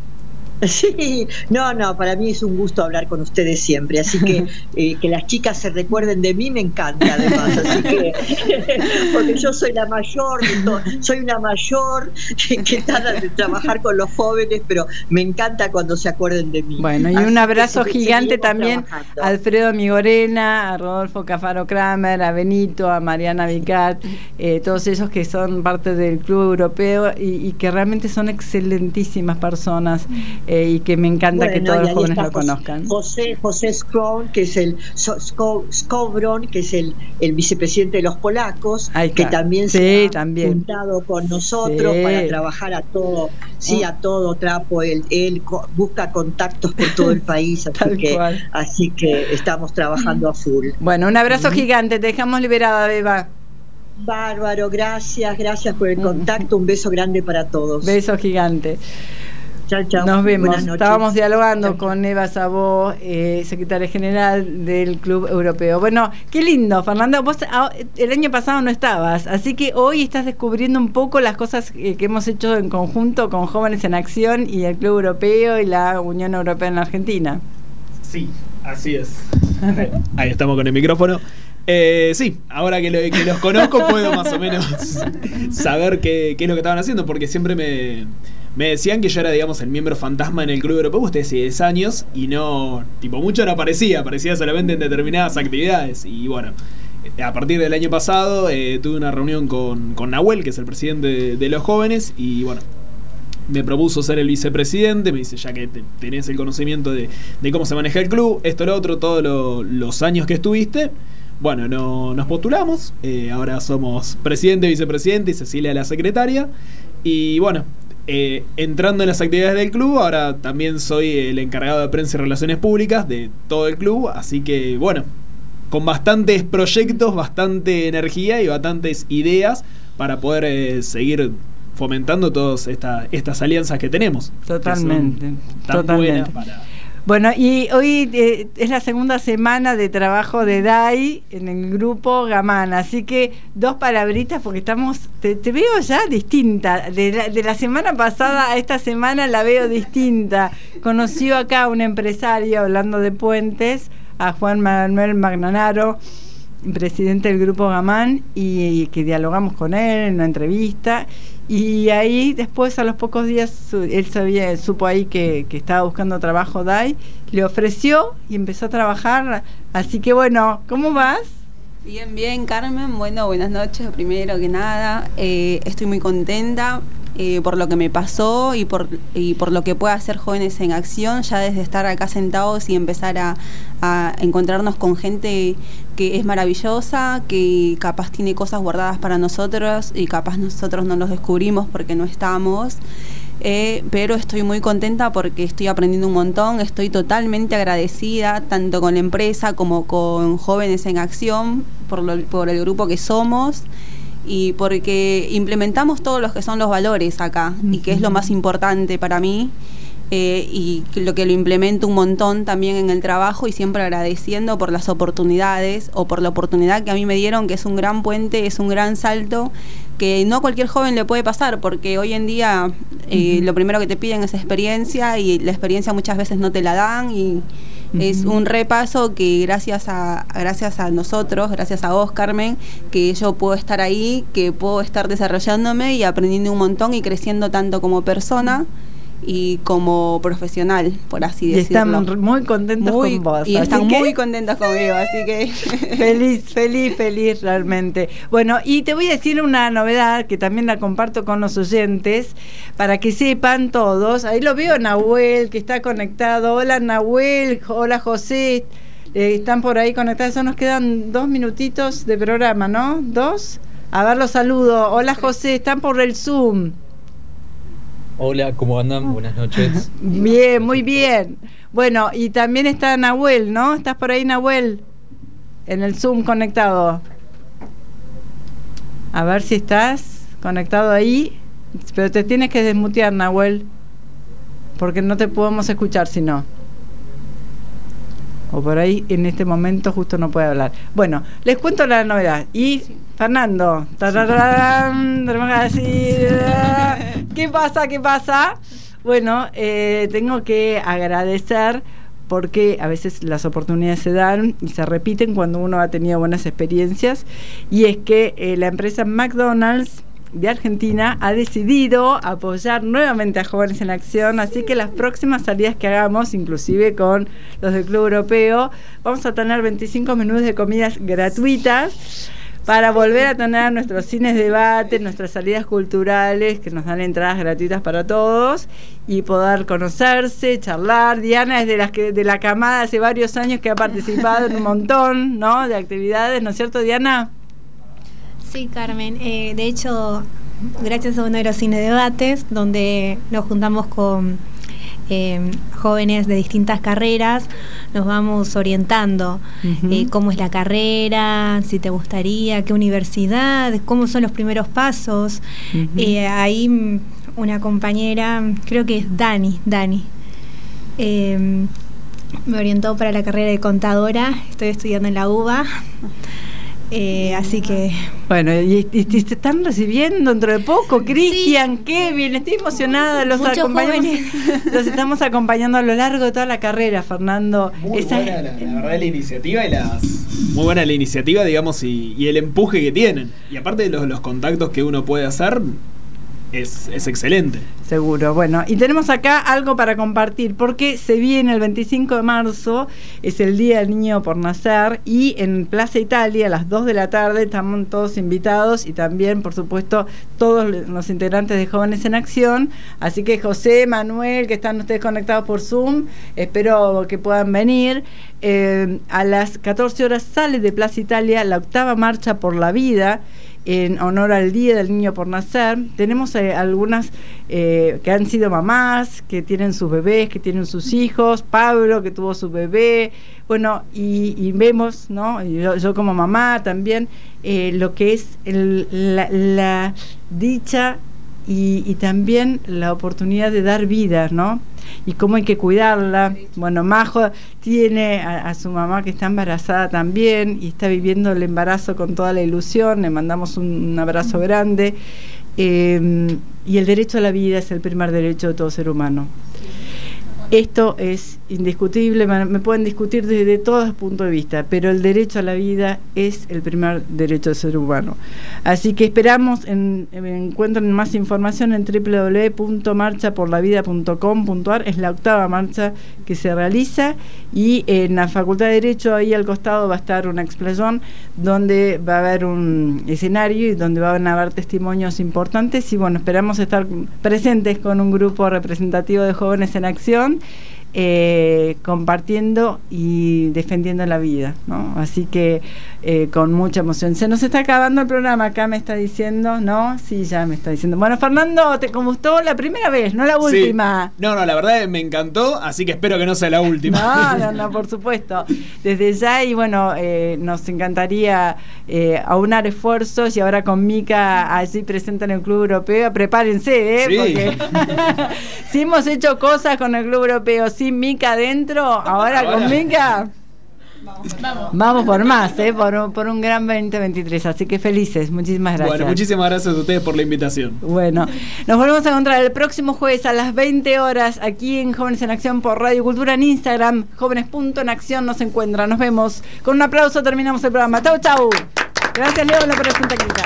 Sí, no, para mí es un gusto hablar con ustedes siempre, así que las chicas se recuerden de mí me encanta, además, así que porque yo soy la mayor, soy una mayor que trata de trabajar con los jóvenes, pero me encanta cuando se acuerden de mí. Bueno, y así un abrazo gigante también a Alfredo Migorena, a Rodolfo Cafaro Kramer, a Benito, a Mariana Vicat, todos esos que son parte del Club Europeo y que realmente son excelentísimas personas. Y que me encanta que todos los jóvenes lo conozcan. José Skowron, que es Skowron, que es el vicepresidente de los polacos, que también se ha juntado con nosotros para trabajar a todo trapo. Él busca contactos por todo el país, así que estamos trabajando a full. Bueno, un abrazo gigante, te dejamos liberada, Beba. Bárbaro, gracias por el contacto, un beso grande para todos. Beso gigante. Chao. Nos vemos. Buenas noches. Estábamos dialogando Chau. con Eva Sabó, secretaria general del Club Europeo. Bueno, qué lindo, Fernanda. Vos el año pasado no estabas, así que hoy estás descubriendo un poco las cosas que hemos hecho en conjunto con Jóvenes en Acción y el Club Europeo y la Unión Europea en la Argentina. Sí, así es. Ahí estamos con el micrófono. Sí, ahora que los conozco puedo más o menos saber qué es lo que estaban haciendo, porque siempre me decían que yo era, digamos, el miembro fantasma en el Club Europeo. Ustedes hace 10 años y no, mucho no aparecía solamente en determinadas actividades. Y bueno, a partir del año pasado tuve una reunión con Nahuel, que es el presidente de los jóvenes, y bueno, me propuso ser el vicepresidente. Me dice, ya que tenés el conocimiento de cómo se maneja el club, esto, lo otro, todos los años que estuviste, bueno, nos postulamos. Ahora somos presidente, vicepresidente y Cecilia la secretaria. Y bueno, entrando en las actividades del club, ahora también soy el encargado de prensa y relaciones públicas de todo el club. Así que bueno, con bastantes proyectos, bastante energía y bastantes ideas para poder seguir fomentando todas estas alianzas que tenemos. Totalmente. Tan buenas para... Bueno, y hoy es la segunda semana de trabajo de DAI en el grupo Gamán, así que 2 palabritas porque te veo ya distinta. De la semana pasada a esta semana la veo distinta. Conoció acá a un empresario, hablando de puentes, a Juan Manuel Magnanaro, presidente del grupo Gamán, y que dialogamos con él en una entrevista. Y ahí después, a los pocos días, él supo ahí que estaba buscando trabajo DAI, le ofreció y empezó a trabajar. Así que bueno, ¿cómo vas? Bien, Carmen. Bueno, buenas noches, primero que nada. Estoy muy contenta por lo que me pasó y por lo que puede hacer Jóvenes en Acción, ya desde estar acá sentados y empezar a encontrarnos con gente que es maravillosa, que capaz tiene cosas guardadas para nosotros y capaz nosotros no los descubrimos porque no estamos. Pero estoy muy contenta porque estoy aprendiendo un montón, estoy totalmente agradecida tanto con la empresa como con Jóvenes en Acción por el grupo que somos y porque implementamos todos los que son los valores acá y que es lo más importante para mí. Y lo que lo implemento un montón también en el trabajo y siempre agradeciendo por las oportunidades o por la oportunidad que a mí me dieron, que es un gran puente, es un gran salto que no a cualquier joven le puede pasar, porque hoy en día lo primero que te piden es experiencia y la experiencia muchas veces no te la dan y es un repaso que gracias a nosotros, gracias a vos, Carmen, que yo puedo estar ahí, que puedo estar desarrollándome y aprendiendo un montón y creciendo tanto como persona y como profesional, por así decirlo. Y están muy contentos con vos. Y están muy contentos conmigo, así que... feliz realmente. Bueno, y te voy a decir una novedad que también la comparto con los oyentes, para que sepan todos. Ahí lo veo Nahuel, que está conectado. Hola Nahuel, hola José. Están por ahí conectados. Nos quedan 2 minutitos de programa, ¿no? 2. A ver, los saludo. Hola José, están por el Zoom. Hola, ¿cómo andan? Buenas noches. Bien, muy bien. Bueno, y también está Nahuel, ¿no? ¿Estás por ahí, Nahuel? En el Zoom conectado. A ver si estás conectado ahí. Pero te tienes que desmutear, Nahuel, porque no te podemos escuchar si no. O por ahí en este momento justo no puede hablar. Bueno, les cuento la novedad. Y Fernando, ¿qué pasa? Bueno, tengo que agradecer porque a veces las oportunidades se dan y se repiten cuando uno ha tenido buenas experiencias, y es que la empresa McDonald's de Argentina ha decidido apoyar nuevamente a Jóvenes en Acción, así que las próximas salidas que hagamos, inclusive con los del Club Europeo, vamos a tener 25 menús de comidas gratuitas para volver a tener nuestros cines de debate, nuestras salidas culturales que nos dan entradas gratuitas para todos y poder conocerse, charlar. Diana es de la camada hace varios años que ha participado en un montón, ¿no?, de actividades, ¿no es cierto, Diana? Sí, Carmen. De hecho, gracias a uno de los cine debates, donde nos juntamos con jóvenes de distintas carreras, nos vamos orientando cómo es la carrera, si te gustaría, qué universidad, cómo son los primeros pasos. Ahí una compañera, creo que es Dani, me orientó para la carrera de contadora. Estoy estudiando en la UBA. Así que... Bueno, y te están recibiendo dentro de poco, Cristian, Kevin, estoy emocionada, los estamos acompañando a lo largo de toda la carrera, Fernando. Muy buena la verdad la iniciativa muy buena la iniciativa, digamos, y el empuje que tienen. Y aparte de los contactos que uno puede hacer, es excelente. Seguro. Bueno, y tenemos acá algo para compartir, porque se viene el 25 de marzo, es el Día del Niño por Nacer, y en Plaza Italia a las 2 de la tarde estamos todos invitados, y también, por supuesto, todos los integrantes de Jóvenes en Acción. Así que José, Manuel, que están ustedes conectados por Zoom, espero que puedan venir. A las 14 horas sale de Plaza Italia la 8ª Marcha por la Vida, en honor al Día del Niño por Nacer. Tenemos algunas que han sido mamás, que tienen sus bebés, que tienen sus hijos, Pablo, que tuvo su bebé, bueno, y vemos, ¿no? Yo como mamá también, lo que es la dicha y también la oportunidad de dar vida, ¿no? Y cómo hay que cuidarla. Bueno, Majo tiene a su mamá que está embarazada también y está viviendo el embarazo con toda la ilusión. Le mandamos un abrazo grande. Y el derecho a la vida es el primer derecho de todo ser humano. Esto es indiscutible, me pueden discutir desde todos los puntos de vista, pero el derecho a la vida es el primer derecho del ser humano. Así que esperamos, encuentren más información en www.marchaporlavida.com.ar. Es la 8ª marcha que se realiza, y en la Facultad de Derecho, ahí al costado, va a estar un explayón donde va a haber un escenario y donde van a haber testimonios importantes, y bueno, esperamos estar presentes con un grupo representativo de Jóvenes en Acción, compartiendo y defendiendo la vida, ¿no? Así que con mucha emoción. Se nos está acabando el programa, acá me está diciendo, ¿no? Sí, ya me está diciendo. Bueno, Fernando, ¿te gustó la primera vez, no la última? Sí. No, la verdad me encantó, así que espero que no sea la última. No, por supuesto. Desde ya, y bueno, nos encantaría aunar esfuerzos, y ahora con Mica allí presente en el Club Europeo, prepárense, sí. Porque si hemos hecho cosas con el Club Europeo sin Mica adentro, ahora con Mica vamos por más, por un gran 2023. Así que felices, muchísimas gracias. Bueno, muchísimas gracias a ustedes por la invitación. Bueno, nos volvemos a encontrar el próximo jueves a las 20 horas aquí en Jóvenes en Acción por Radio Cultura, en Instagram, jóvenes.enacción nos encuentran. Nos vemos. Con un aplauso terminamos el programa. Chau. Gracias, Leo, por la operación técnica.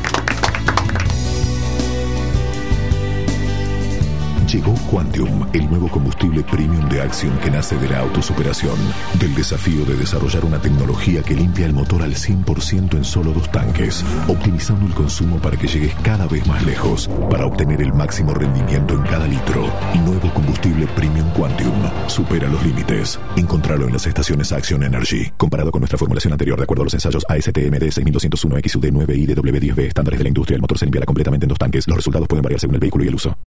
Llegó Quantium, el nuevo combustible premium de Axion que nace de la autosuperación, del desafío de desarrollar una tecnología que limpia el motor al 100% en solo 2 tanques, optimizando el consumo para que llegues cada vez más lejos, para obtener el máximo rendimiento en cada litro. Nuevo combustible premium Quantium, supera los límites. Encontralo en las estaciones Axion Energy. Comparado con nuestra formulación anterior, de acuerdo a los ensayos ASTM-D 6201 XUD 9 y DW10B, estándares de la industria, el motor se limpiará completamente en 2 tanques. Los resultados pueden variar según el vehículo y el uso.